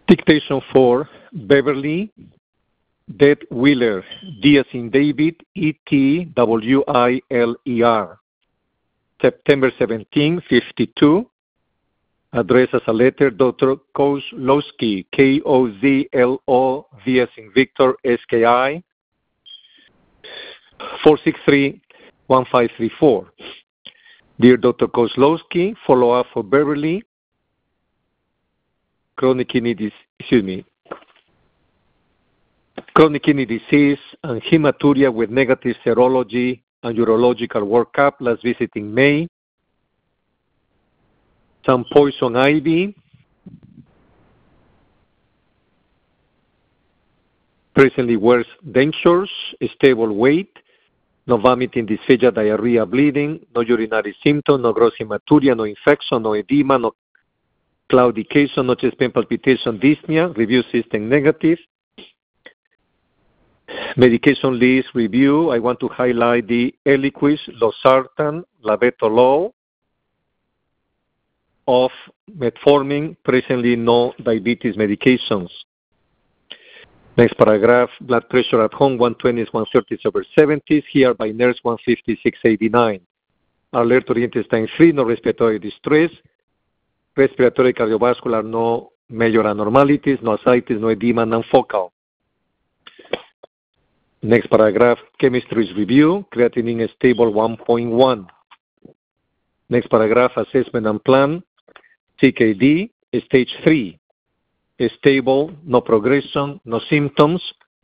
Dictation 4, Beverly Detwiler, D as in David, Etwiler, September 17, 52. Address as a letter, Dr. Kozlowski, Kozlo, V as in Victor, SKI, 463-1534. Dear Dr. Kozlowski, follow-up for Beverly, chronic kidney disease and hematuria with negative serology and urological workup, last visit in May. Some poison ivy. Presently wears dentures, stable weight, no vomiting, dysphagia, diarrhea, bleeding, no urinary symptom, no gross hematuria, no infection, no edema, no claudication, no chest pain, palpitation, dyspnea, review system negative. Medication list review. I want to highlight the Eliquis, losartan, labetalol, of metformin, presently no diabetes medications. Next paragraph, blood pressure at home 120/130/70, here by nurse 156/89. Alert to intestine free, no respiratory distress. Respiratory cardiovascular, no major abnormalities, no ascites, no edema, non-focal. Next paragraph, chemistry review, creatinine stable 1.1. Next paragraph, assessment and plan, CKD, stage 3, stable, no progression, no symptoms.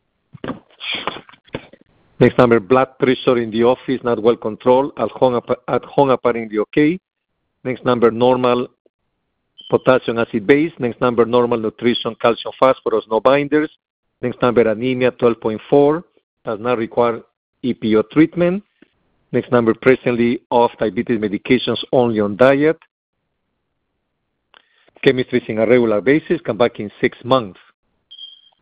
Next number, blood pressure in the office, not well controlled, at home apparently okay. Next number, normal potassium acid base. Next number, normal nutrition, calcium, phosphorus, no binders. Next number, anemia 12.4, does not require EPO treatment. Next number, presently off diabetes medications, only on diet. Chemistry is in a regular basis, come back in 6 months.